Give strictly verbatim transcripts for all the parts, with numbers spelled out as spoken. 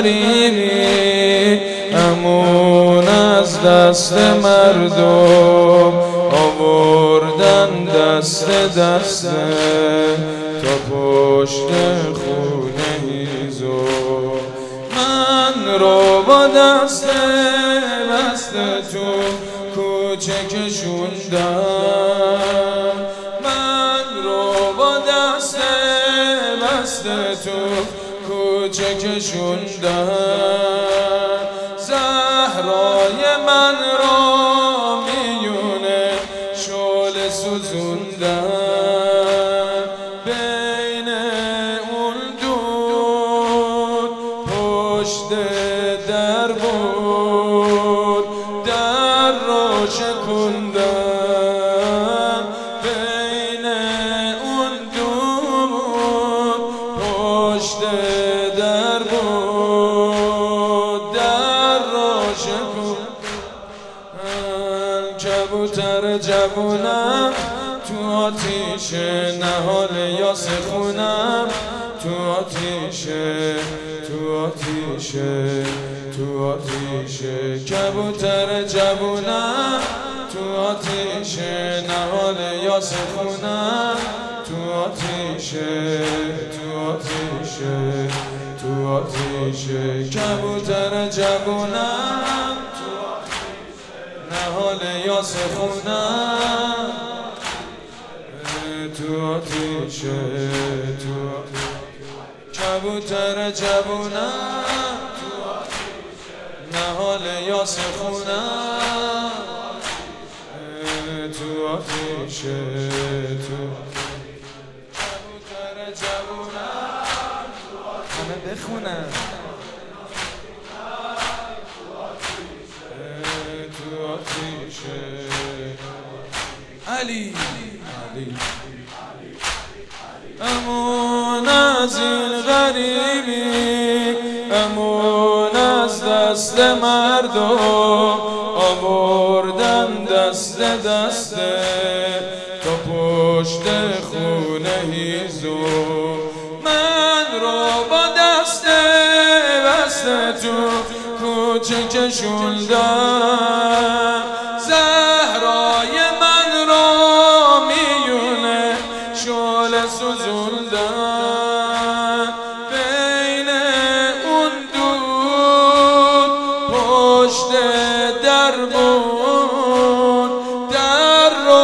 غریبی امون از دست مردم آوردن دست دست تا پشت خونه هیزم من رو با دست بست تو کوچه کشوندم من رو با دست بست تو کوچه کشوندم زهرای من را میونه شعله سوزوندم بین اون دود پشت در بود در را شکوندم بین اون دود پشت در بود در را شکوندم کبوتر جوونم تو آتیش نهال یاس خونم تو آتیش تو آتیش تو آتیش کبوتر جوونم تو آتیش نهال یاس خونم تو آتیش تو آتیش تو آتیش کبوتر جوونم تو آتیش نهال یاس خونم تو آتیش تو کبوتر جوونم تو آتیش نهال یاس خونم تو آتیش تو کبوتر جوونم همه بخونم تو آتیش علی علی امون از این غریبی امون از دست مردم آوردن دست دست تا پشت خونه هیزم من رو با دست بست تو کوچه کشوندم زهرای من را میونه شعله سوزوندم بین اون دود پشت در بود در را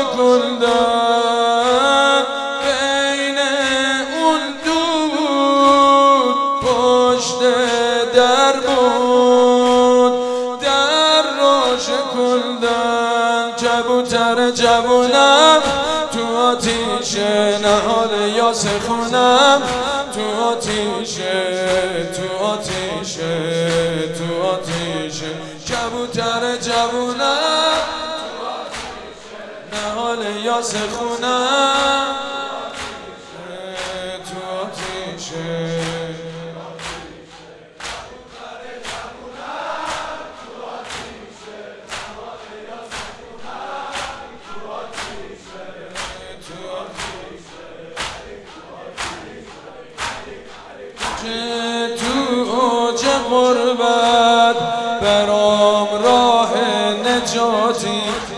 شکوندم بین اون دود پشت در بود در را شکوندم کبوتر جوونم تو آتیش نهال یاس خونم تو آتیش تو آتیش تو آتیش کبوتر جوونم تو آتیش نهال یاس خونم تو آتیش تو اوج غربت برام راه نجاتی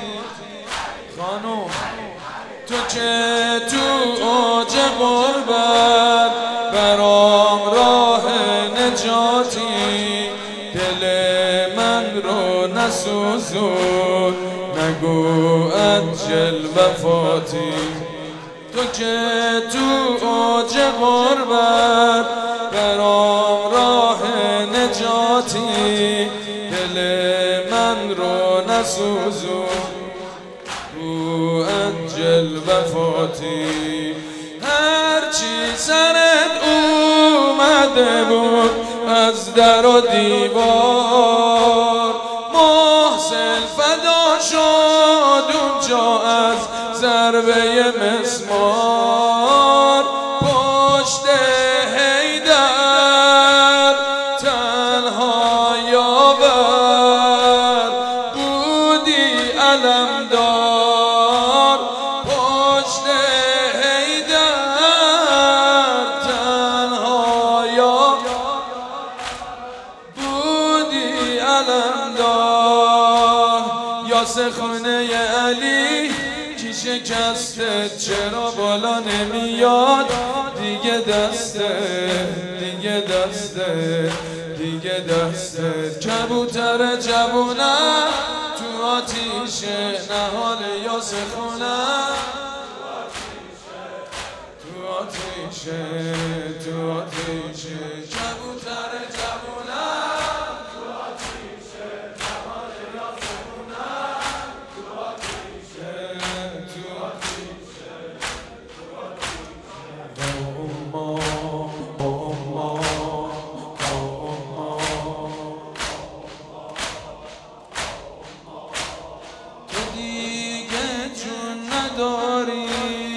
خانم تو که تو اوج غربت برام راه نجاتی دل من رو نسوزون نگو عجل وفاتی تو که تو اوج غربت برام راه نجاتی دل من رو نسوزون او عجل وفاتی هرچی سرت اومده بود از در و دیوار محسن فدا شد اونجا از ضربه مسمار پشت حیدر تنها یاور بودی علمدار پشت حیدر تنها یاور شکسته چرا بالا نمیاد دیگه دسته دیگه دسته دیگه دسته کبوتر جوونم تو آتیشه نهال یا سخونم تو آتیشه تو آتیشه کبوتر جوونم تو آتیشه نهال یا سخونم تو آتیشه تو آتیشه تو آتیشه با اما نداری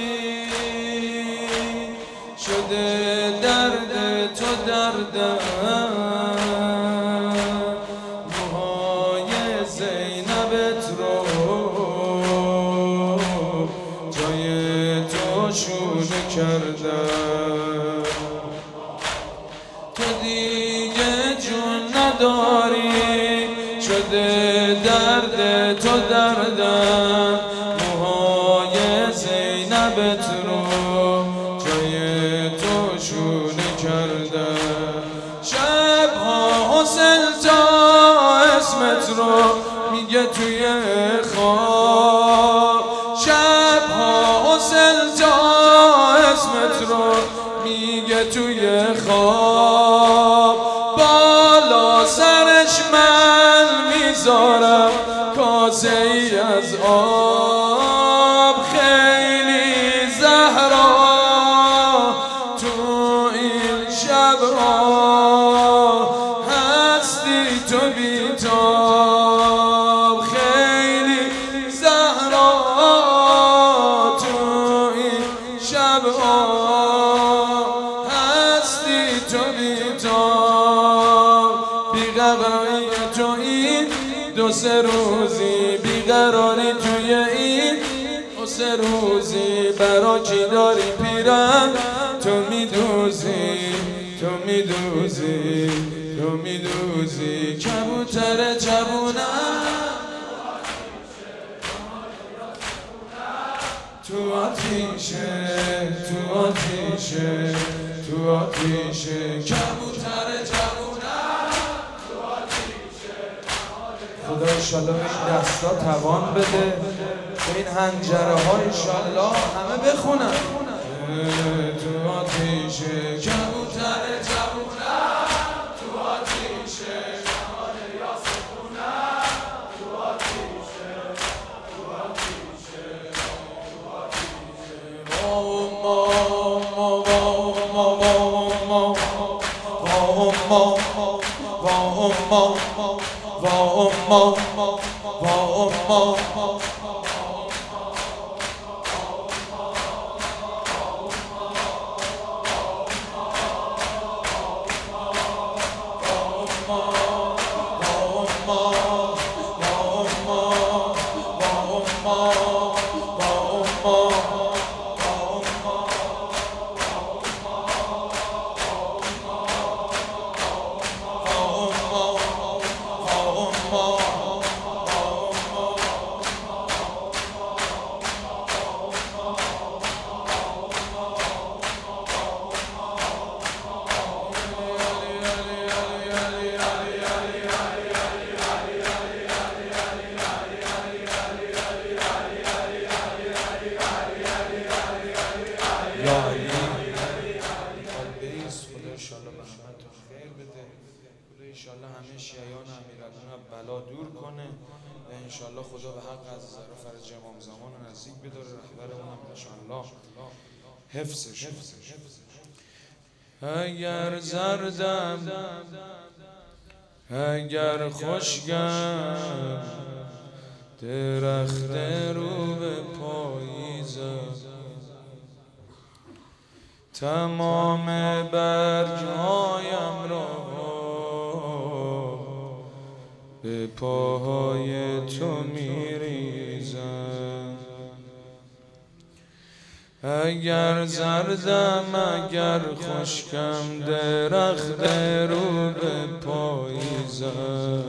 شده درد تو دردم موهای زینبت رو جای تو شونه کردم تو دیگه جون نداری شده درد تو دردم زینبت رو جای تو شونه کرده شبها حسین تا اسمت رو میگه توی خواب شبها حسین تا اسمت رو میگه توی خواب بالا سرش من میذارم کاسه ای از آب خیلی زهرا تو این شبها هستی تو بیتاب خیلی زهرا تو این شبها هستی تو بیتاب بیقراری تو این دو سه روزی بیقراری توی این دو سه روزی برا کی داری پیرم تو میدوزی تو میدوزی تو میدوزی کبوتر جوونم تو آتیشه تو آتیشه تو آتیشه کبوتر جوونم تو آتیشه خدا انشالله به این دستا توان بده به این هنجره ها انشالله همه بخونن تو آتیشه کبوتر جوونم تو آتیشه نهال یا سخونم تو آتیشه تو آتیشه تو آتیشه ما ما ما ما ما ما انشالله همه شیعیان امیرالمومنین بلا دور کنه و انشالله خدا به حق از فرج امام زمان نزدیک بداره رهبرمون هم انشالله حفظش اگر زردم اگر خشکم درخت رو به پاییزم تمام برگهایم را به پاهای تو میریزم اگر زردم اگر خشکم درخت رو به پاییزم